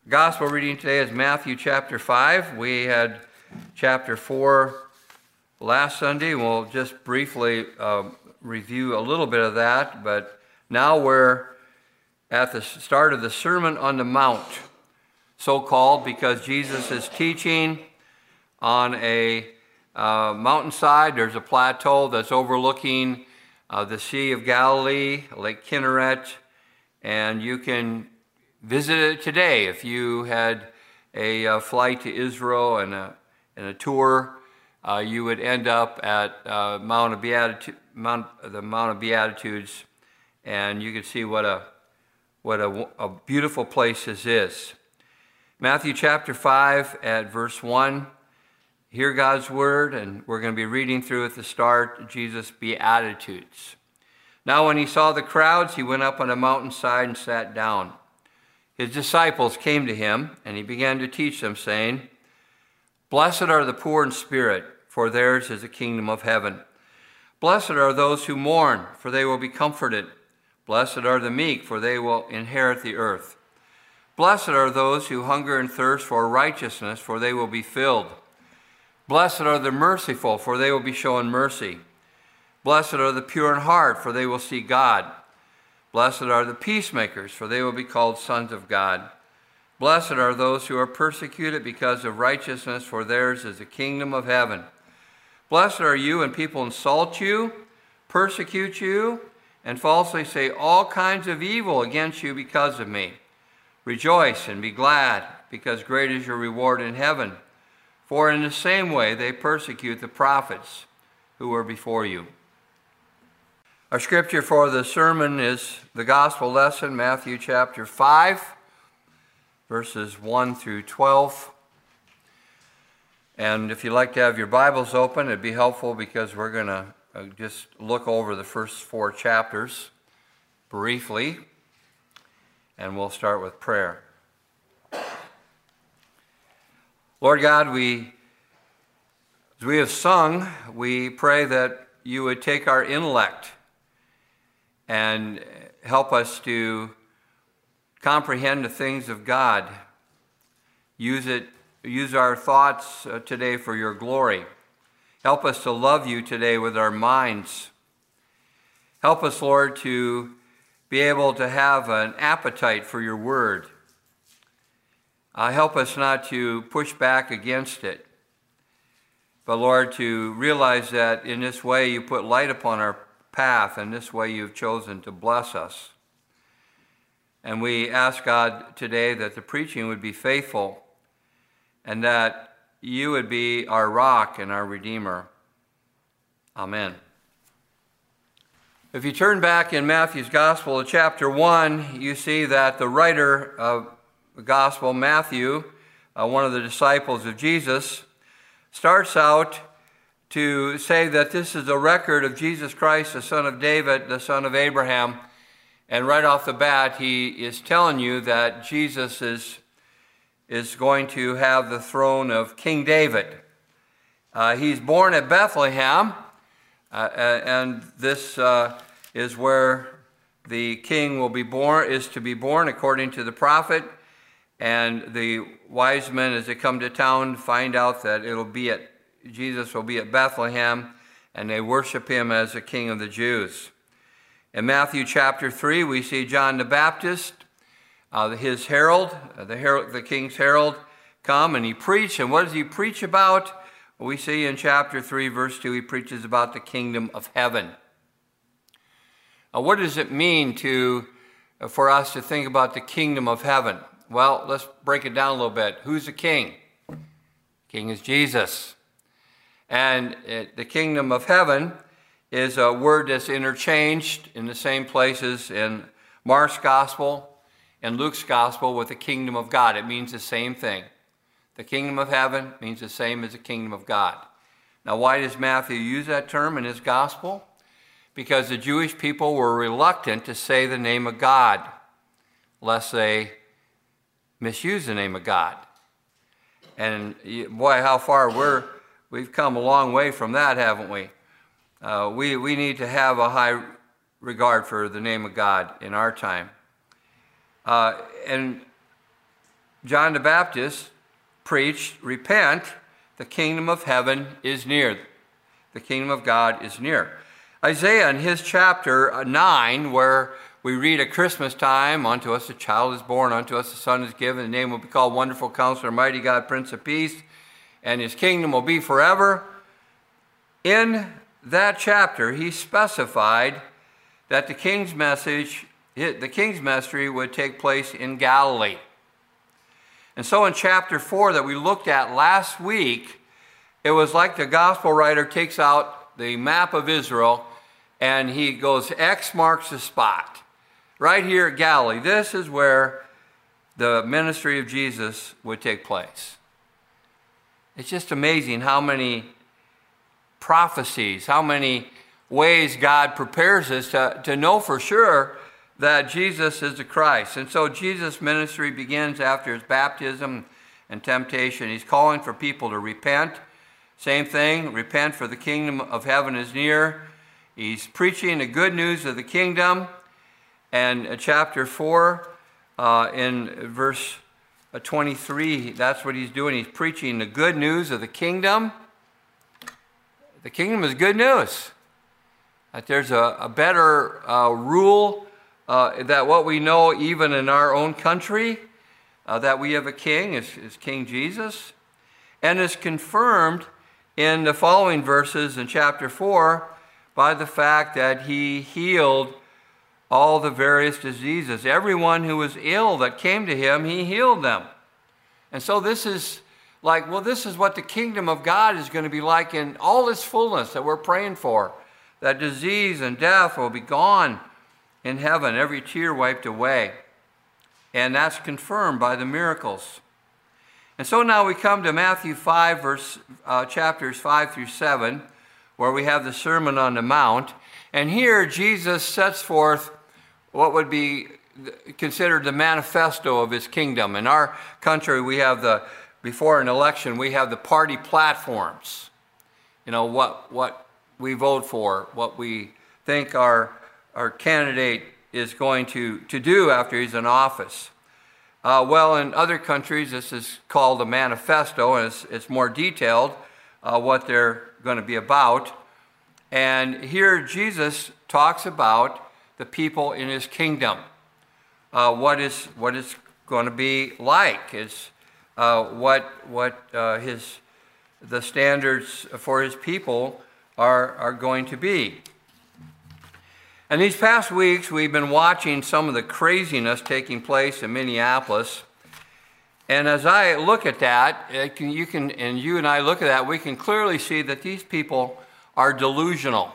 Gospel reading today is Matthew chapter 5. We had chapter 4 last Sunday. We'll just briefly review a little bit of that, but now we're at the start of the Sermon on the Mount, so-called because Jesus is teaching on a mountainside. There's a plateau that's overlooking the Sea of Galilee, Lake Kinneret, and you can visit it today. If you had a flight to Israel and a tour, you would end up at the Mount of Beatitudes, and you could see what a beautiful place this is. Matthew chapter 5 at verse 1. Hear God's word, and we're going to be reading through at the start Jesus' Beatitudes. Now when he saw the crowds, he went up on a mountainside and sat down. His disciples came to him, and he began to teach them, saying, Blessed are the poor in spirit, for theirs is the kingdom of heaven. Blessed are those who mourn, for they will be comforted. Blessed are the meek, for they will inherit the earth. Blessed are those who hunger and thirst for righteousness, for they will be filled. Blessed are the merciful, for they will be shown mercy. Blessed are the pure in heart, for they will see God. Blessed are the peacemakers, for they will be called sons of God. Blessed are those who are persecuted because of righteousness, for theirs is the kingdom of heaven. Blessed are you when people insult you, persecute you, and falsely say all kinds of evil against you because of me. Rejoice and be glad, because great is your reward in heaven. For in the same way they persecute the prophets who were before you. Our scripture for the sermon is the gospel lesson, Matthew chapter 5, verses 1 through 12. And if you'd like to have your Bibles open, it'd be helpful because we're going to just look over the first 4 chapters briefly, and we'll start with prayer. Lord God, as we have sung, we pray that you would take our intellect and help us to comprehend the things of God. Use our thoughts today for your glory. Help us to love you today with our minds. Help us, Lord, to be able to have an appetite for your word. Help us not to push back against it, but, Lord, to realize that in this way you put light upon our path, and this way you've chosen to bless us. And we ask, God, today that the preaching would be faithful and that you would be our rock and our Redeemer. Amen. If you turn back in Matthew's Gospel to chapter 1, you see that the writer of the Gospel, Matthew, one of the disciples of Jesus, starts out to say that this is a record of Jesus Christ, the son of David, the son of Abraham. And right off the bat, he is telling you that Jesus is going to have the throne of King David. He's born at Bethlehem, and this is where the king is to be born according to the prophet. And the wise men, as they come to town, find out that Jesus will be at Bethlehem, and they worship him as the King of the Jews. In Matthew chapter 3, we see John the Baptist, his herald, the king's herald, come and he preached. And what does he preach about? We see in chapter 3, verse 2, he preaches about the kingdom of heaven. What does it mean for us to think about the kingdom of heaven? Well, let's break it down a little bit. Who's the king? King is Jesus. And the kingdom of heaven is a word that's interchanged in the same places in Mark's gospel and Luke's gospel with the kingdom of God. It means the same thing. The kingdom of heaven means the same as the kingdom of God. Now, why does Matthew use that term in his gospel? Because the Jewish people were reluctant to say the name of God, lest they misuse the name of God. And boy, how far we've come a long way from that, haven't we? We need to have a high regard for the name of God in our time. And John the Baptist preached, repent, the kingdom of heaven is near. The kingdom of God is near. Isaiah in his chapter 9, where we read at Christmas time, unto us a child is born, unto us a son is given, the name will be called Wonderful Counselor, Mighty God, Prince of Peace, and his kingdom will be forever. In that chapter, he specified that the king's message, the king's ministry would take place in Galilee. And so in chapter 4 that we looked at last week, it was like the gospel writer takes out the map of Israel and he goes, X marks the spot. Right here at Galilee, this is where the ministry of Jesus would take place. It's just amazing how many prophecies, how many ways God prepares us to know for sure that Jesus is the Christ. And so Jesus' ministry begins after his baptism and temptation. He's calling for people to repent. Same thing, repent for the kingdom of heaven is near. He's preaching the good news of the kingdom. And chapter 4, in verse 23, that's what he's doing. He's preaching the good news of the kingdom. The kingdom is good news. That there's a better rule that what we know even in our own country, that we have a king, is King Jesus. And is confirmed in the following verses in chapter 4 by the fact that he healed all the various diseases. Everyone who was ill that came to him, he healed them. And so this is like, well, this is what the kingdom of God is going to be like in all its fullness that we're praying for. That disease and death will be gone in heaven, every tear wiped away. And that's confirmed by the miracles. And so now we come to Matthew 5, chapters 5 through 7, where we have the Sermon on the Mount. And here Jesus sets forth what would be considered the manifesto of his kingdom. In our country, we have before an election, we have the party platforms. You know, what we vote for, what we think our candidate is going to do after he's in office. Well, in other countries, this is called a manifesto, and it's more detailed what they're going to be about. And here Jesus talks about the people in his kingdom. What is going to be like is the standards for his people are going to be. And these past weeks, we've been watching some of the craziness taking place in Minneapolis. And as I look at that, you and I look at that, we can clearly see that these people are delusional.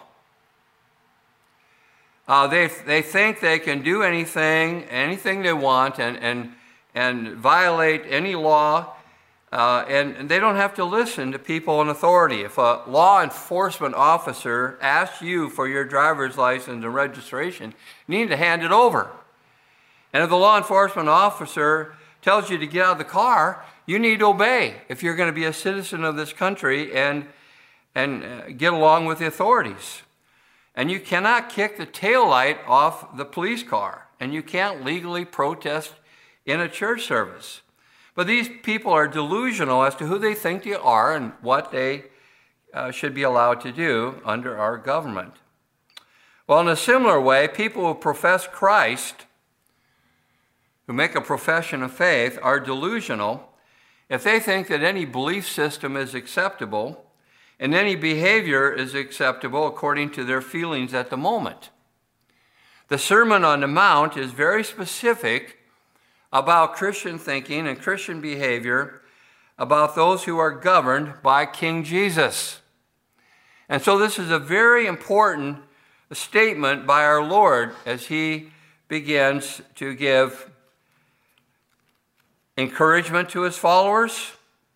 They think they can do anything they want and violate any law, and they don't have to listen to people in authority. If a law enforcement officer asks you for your driver's license and registration, you need to hand it over. And if the law enforcement officer tells you to get out of the car, you need to obey if you're going to be a citizen of this country and get along with the authorities. And you cannot kick the taillight off the police car, and you can't legally protest in a church service. But these people are delusional as to who they think they are and what they should be allowed to do under our government. Well, in a similar way, people who profess Christ, who make a profession of faith, are delusional if they think that any belief system is acceptable and any behavior is acceptable according to their feelings at the moment. The Sermon on the Mount is very specific about Christian thinking and Christian behavior about those who are governed by King Jesus. And so this is a very important statement by our Lord as he begins to give encouragement to his followers,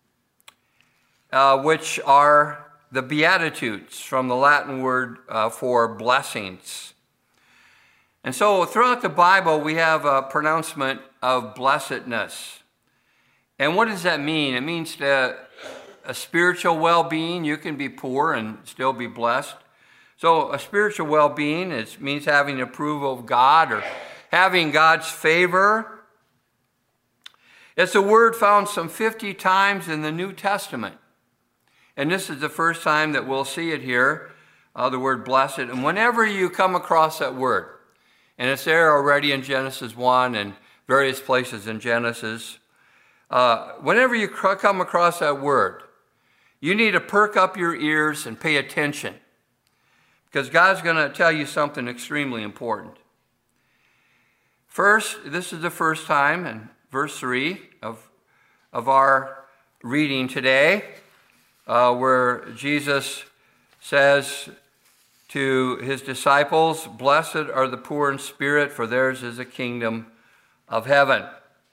which are the Beatitudes, from the Latin word for blessings. And so throughout the Bible, we have a pronouncement of blessedness. And what does that mean? It means a spiritual well-being. You can be poor and still be blessed. So a spiritual well-being means having the approval of God or having God's favor. It's a word found some 50 times in the New Testament. And this is the first time that we'll see it here, the word blessed. And whenever you come across that word, and it's there already in Genesis 1 and various places in Genesis, whenever you come across that word, you need to perk up your ears and pay attention, because God's going to tell you something extremely important. First, this is the first time in verse 3 of our reading today, where Jesus says to his disciples, "Blessed are the poor in spirit, for theirs is the kingdom of heaven."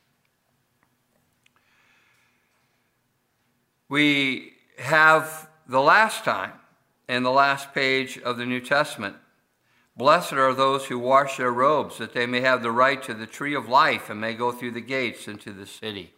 We have the last time in the last page of the New Testament, "Blessed are those who wash their robes, that they may have the right to the tree of life and may go through the gates into the city."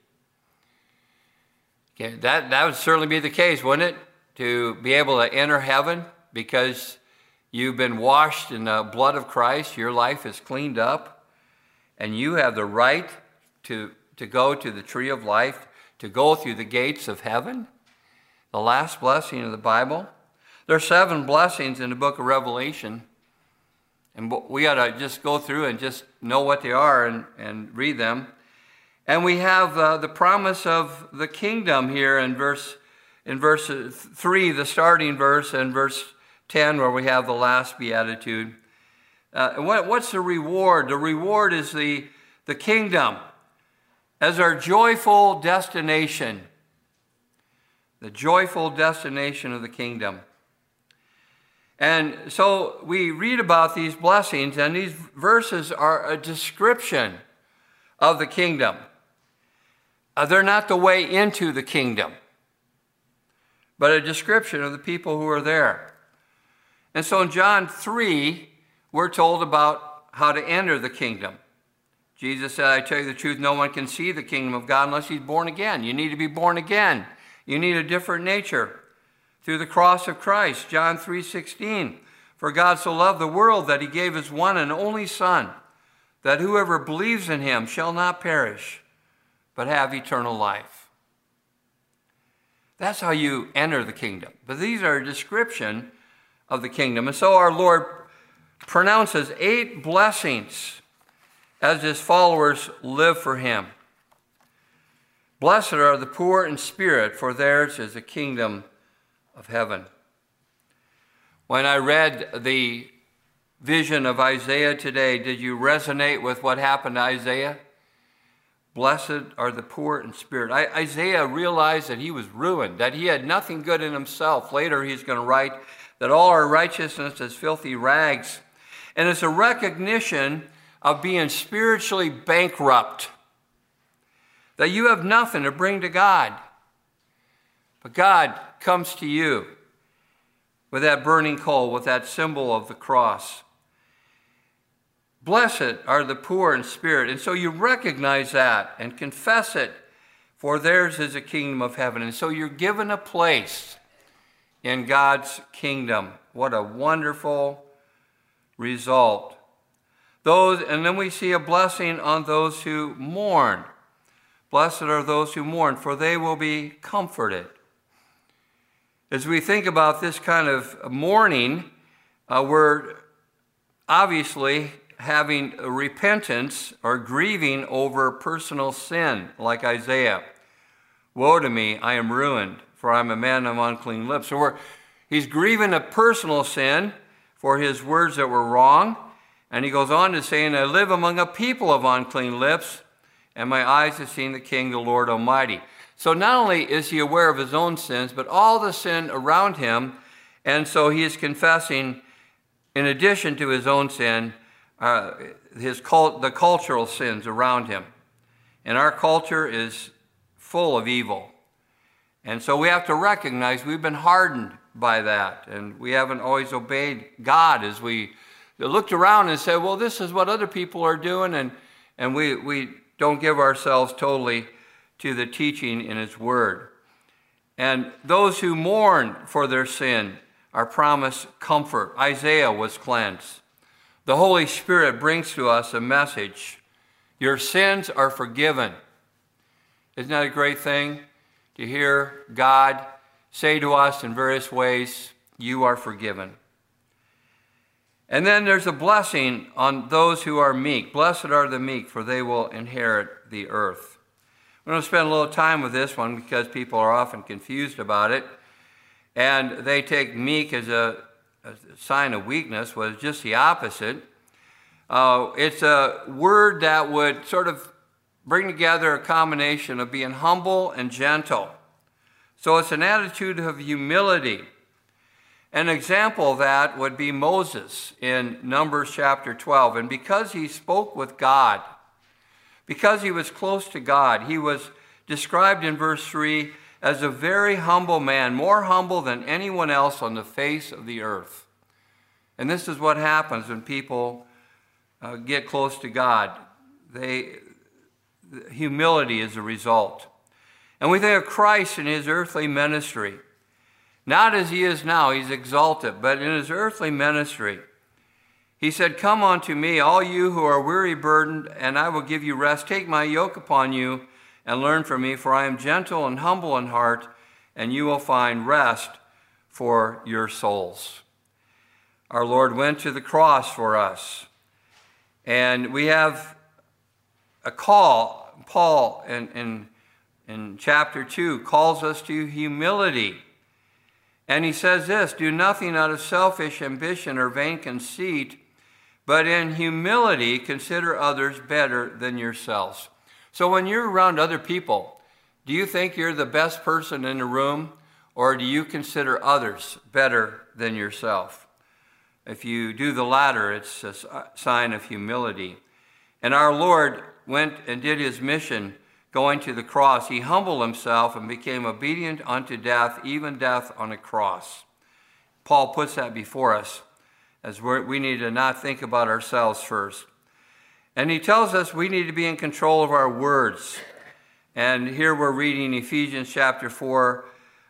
Okay, that would certainly be the case, wouldn't it? To be able to enter heaven because you've been washed in the blood of Christ, your life is cleaned up, and you have the right to go to the tree of life, to go through the gates of heaven. The last blessing of the Bible. There are 7 blessings in the book of Revelation, and we ought to just go through and just know what they are and read them. And we have the promise of the kingdom here in verse 3, the starting verse, and verse 10, where we have the last beatitude. What's the reward? The reward is the kingdom as our joyful destination. The joyful destination of the kingdom. And so we read about these blessings, and these verses are a description of the kingdom. They're not the way into the kingdom, but a description of the people who are there. And so in John 3, we're told about how to enter the kingdom. Jesus said, "I tell you the truth, no one can see the kingdom of God unless he's born again." You need to be born again. You need a different nature through the cross of Christ. John 3:16, "For God so loved the world that he gave his one and only Son, that whoever believes in him shall not perish, but have eternal life." That's how you enter the kingdom. But these are a description of the kingdom. And so our Lord pronounces 8 blessings as his followers live for him. "Blessed are the poor in spirit, for theirs is the kingdom of heaven." When I read the vision of Isaiah today, did you resonate with what happened to Isaiah? Blessed are the poor in spirit. Isaiah realized that he was ruined, that he had nothing good in himself. Later he's going to write that all our righteousness is filthy rags. And it's a recognition of being spiritually bankrupt, that you have nothing to bring to God. But God comes to you with that burning coal, with that symbol of the cross. Blessed are the poor in spirit. And so you recognize that and confess it, for theirs is the kingdom of heaven. And so you're given a place in God's kingdom. What a wonderful result. And then we see a blessing on those who mourn. Blessed are those who mourn, for they will be comforted. As we think about this kind of mourning, we're obviously having repentance or grieving over personal sin, like Isaiah. "Woe to me, I am ruined, for I am a man of unclean lips." So he's grieving a personal sin for his words that were wrong. And he goes on to say, "And I live among a people of unclean lips, and my eyes have seen the King, the Lord Almighty." So not only is he aware of his own sins, but all the sin around him. And so he is confessing, in addition to his own sin, the cultural sins around him. And our culture is full of evil. And so we have to recognize we've been hardened by that. And we haven't always obeyed God as we looked around and said, well, this is what other people are doing. And we don't give ourselves totally to the teaching in his word. And those who mourn for their sin are promised comfort. Isaiah was cleansed. The Holy Spirit brings to us a message. Your sins are forgiven. Isn't that a great thing to hear God say to us in various ways, you are forgiven? And then there's a blessing on those who are meek. Blessed are the meek, for they will inherit the earth. We're going to spend a little time with this one because people are often confused about it. And they take meek as a sign of weakness, was just the opposite. It's a word that would sort of bring together a combination of being humble and gentle. So it's an attitude of humility. An example of that would be Moses in Numbers chapter 12. And because he spoke with God, because he was close to God, he was described in verse 3 as a very humble man, more humble than anyone else on the face of the earth. And this is what happens when people get close to God. Humility is a result. And we think of Christ in his earthly ministry. Not as he is now, he's exalted, but in his earthly ministry, he said, "Come unto me, all you who are weary burdened, and I will give you rest. Take my yoke upon you and learn from me, for I am gentle and humble in heart, and you will find rest for your souls." Our Lord went to the cross for us. And we have a call. Paul in chapter 2 calls us to humility. And he says this, "Do nothing out of selfish ambition or vain conceit, but in humility consider others better than yourselves." So when you're around other people, do you think you're the best person in the room, or do you consider others better than yourself? If you do the latter, it's a sign of humility. And our Lord went and did his mission going to the cross. He humbled himself and became obedient unto death, even death on a cross. Paul puts that before us as we need to not think about ourselves first. And he tells us we need to be in control of our words. And here we're reading Ephesians chapter 4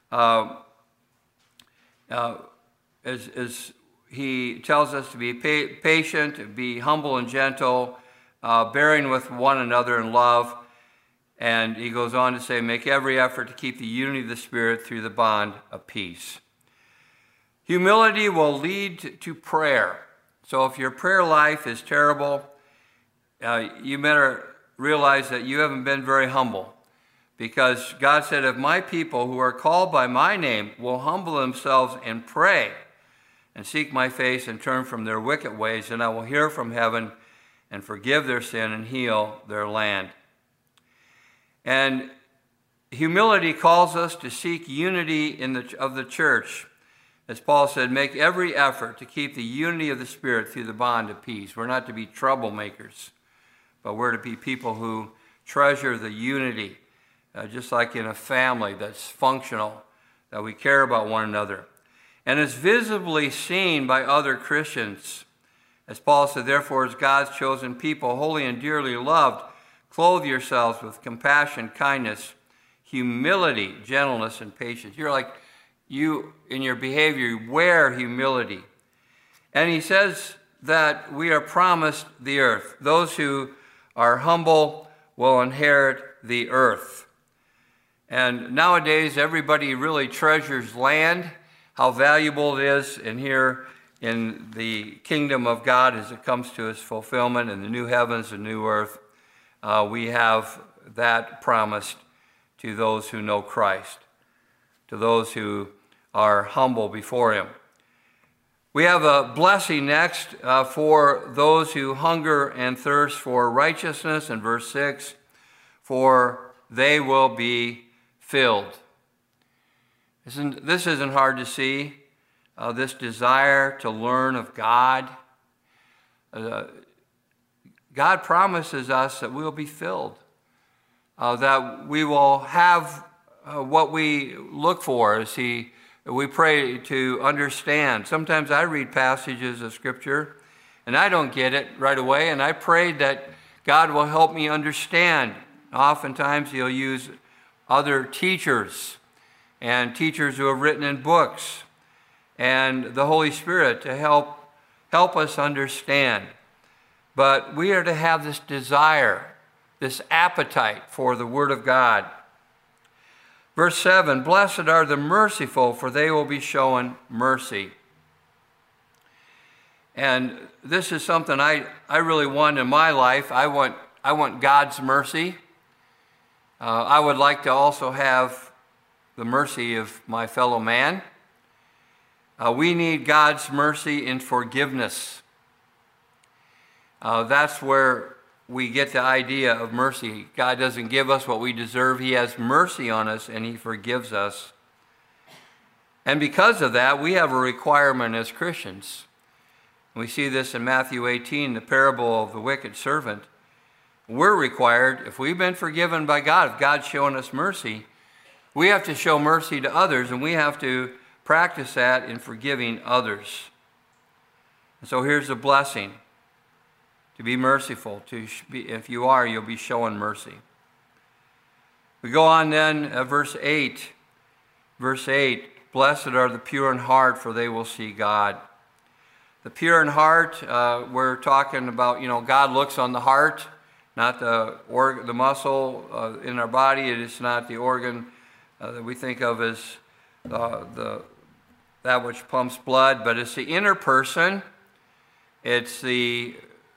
as he tells us to be patient, be humble and gentle, bearing with one another in love. And he goes on to say, make every effort to keep the unity of the Spirit through the bond of peace. Humility will lead to prayer. So if your prayer life is terrible, you better realize that you haven't been very humble. Because God said, if my people who are called by my name will humble themselves and pray and seek my face and turn from their wicked ways, then I will hear from heaven and forgive their sin and heal their land. And humility calls us to seek unity of the church. As Paul said, make every effort to keep the unity of the Spirit through the bond of peace. We're not to be troublemakers, but we're to be people who treasure the unity, just like in a family that's functional, that we care about one another. And is visibly seen by other Christians. As Paul said, therefore, as God's chosen people, holy and dearly loved, clothe yourselves with compassion, kindness, humility, gentleness, and patience. You, in your behavior, wear humility. And he says that we are promised the earth. Those who are humble will inherit the earth. And nowadays, everybody really treasures land, how valuable it is, and here in the kingdom of God as it comes to its fulfillment in the new heavens and new earth, we have that promised to those who know Christ, to those who are humble before him. We have a blessing next for those who hunger and thirst for righteousness in verse 6, for they will be filled. This isn't hard to see, this desire to learn of God. God promises us that we will be filled, that we will have what we look for as we pray to understand. Sometimes I read passages of Scripture and I don't get it right away, and I pray that God will help me understand. Oftentimes he'll use other teachers and teachers who have written in books and the Holy Spirit to help us understand. But we are to have this desire this appetite for the Word of God. Verse 7, blessed are the merciful, for they will be shown mercy. And this is something I really want in my life. I want God's mercy. I would like to also have the mercy of my fellow man. We need God's mercy and forgiveness. That's where we get the idea of mercy. God doesn't give us what we deserve. He has mercy on us and He forgives us. And because of that, we have a requirement as Christians. We see this in Matthew 18, the parable of the wicked servant. We're required, if we've been forgiven by God, if God's shown us mercy, we have to show mercy to others, and we have to practice that in forgiving others. And so here's the blessing. To be merciful. If you are, you'll be showing mercy. We go on then, verse 8. Verse 8, blessed are the pure in heart, for they will see God. The pure in heart, we're talking about, God looks on the heart, not the muscle in our body. It is not the organ that we think of as that which pumps blood, but it's the inner person. It's the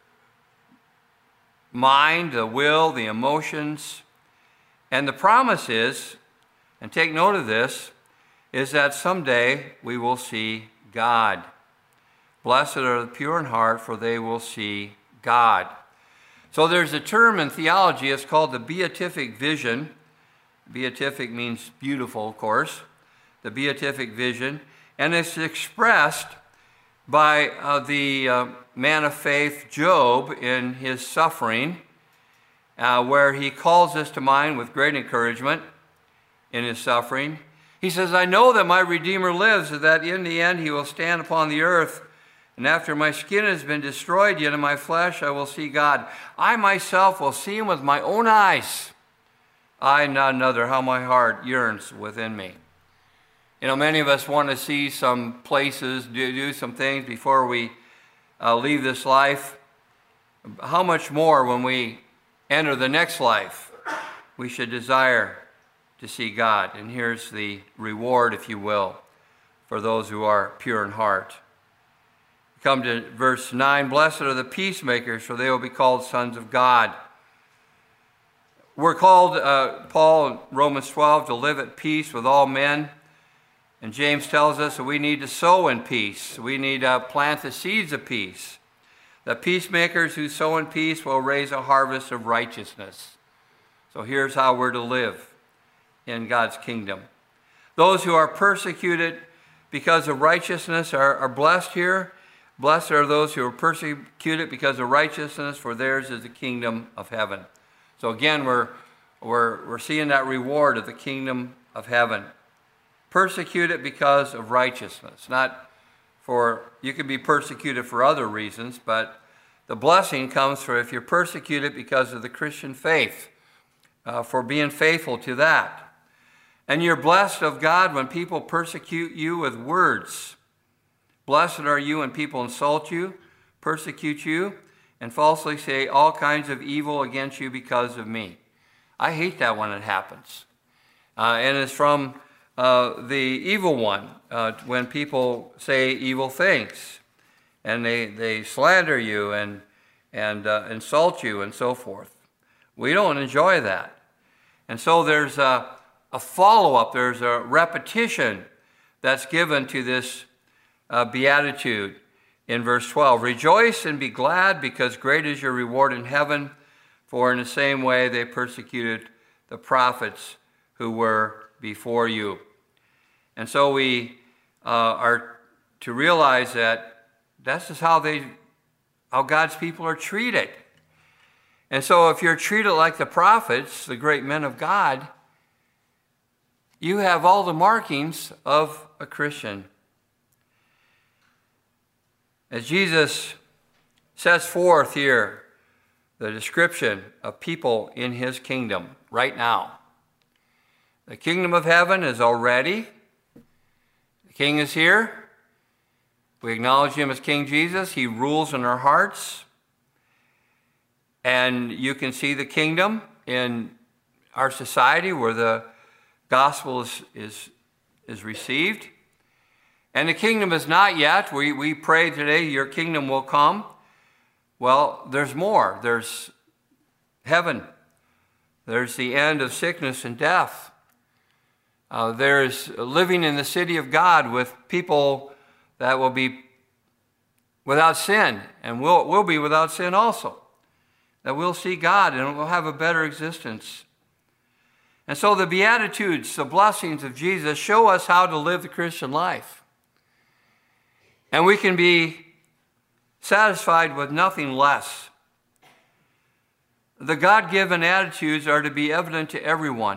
mind, the will, the emotions. And the promise is, and take note of this, is that someday we will see God. Blessed are the pure in heart, for they will see God. So there's a term in theology, it's called the beatific vision. Beatific means beautiful, of course. The beatific vision. And it's expressed by the man of faith, Job, in his suffering, where he calls this to mind with great encouragement in his suffering. He says, I know that my Redeemer lives, and that in the end he will stand upon the earth. And after my skin has been destroyed, yet in my flesh I will see God. I myself will see him with my own eyes. I, not another, how my heart yearns within me. Many of us want to see some places, do some things before we leave this life. How much more when we enter the next life, we should desire to see God. And here's the reward, if you will, for those who are pure in heart. Come to verse 9, blessed are the peacemakers, for they will be called sons of God. We're called, Paul in Romans 12, to live at peace with all men. And James tells us that we need to sow in peace. We need to plant the seeds of peace. The peacemakers who sow in peace will raise a harvest of righteousness. So here's how we're to live in God's kingdom. Those who are persecuted because of righteousness are blessed here. Blessed are those who are persecuted because of righteousness, for theirs is the kingdom of heaven. So again, we're seeing that reward of the kingdom of heaven. Persecuted because of righteousness. You can be persecuted for other reasons, but the blessing comes for if you're persecuted because of the Christian faith, for being faithful to that. And you're blessed of God when people persecute you with words. Blessed are you when people insult you, persecute you, and falsely say all kinds of evil against you because of me. I hate that when it happens. And it's from the evil one, when people say evil things, and they slander you and insult you and so forth. We don't enjoy that. And so there's a follow-up, there's a repetition that's given to this beatitude in verse 12. Rejoice and be glad, because great is your reward in heaven, for in the same way they persecuted the prophets who were before you. And so we are to realize that this is how God's people are treated. And so if you're treated like the prophets, the great men of God, you have all the markings of a Christian. As Jesus sets forth here the description of people in his kingdom right now. The kingdom of heaven is already. The king is here. We acknowledge him as King Jesus. He rules in our hearts. And you can see the kingdom in our society where the gospel is received. And the kingdom is not yet. We pray today, your kingdom will come. Well, there's more. There's heaven. There's the end of sickness and death. There's living in the city of God with people that will be without sin, and we'll be without sin also. That we'll see God and we'll have a better existence. And so the Beatitudes, the blessings of Jesus, show us how to live the Christian life. And we can be satisfied with nothing less. The God-given attitudes are to be evident to everyone.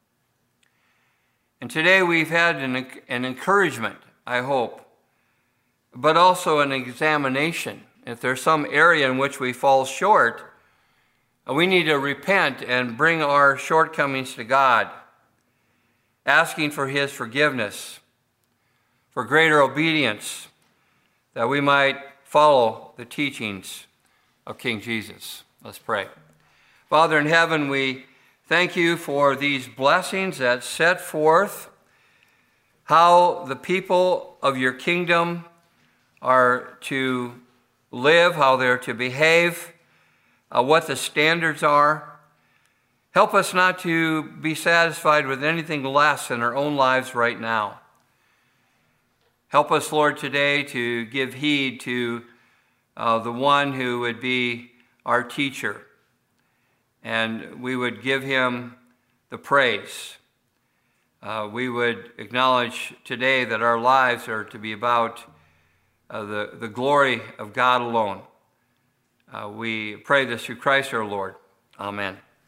And today we've had an encouragement, I hope, but also an examination. If there's some area in which we fall short, we need to repent and bring our shortcomings to God, asking for his forgiveness, for greater obedience, that we might follow the teachings of King Jesus. Let's pray. Father in heaven, we thank you for these blessings that set forth how the people of your kingdom are to live, how they're to behave, what the standards are. Help us not to be satisfied with anything less in our own lives right now. Help us, Lord, today to give heed to the one who would be our teacher, and we would give him the praise. We would acknowledge today that our lives are to be about the glory of God alone. We pray this through Christ our Lord. Amen.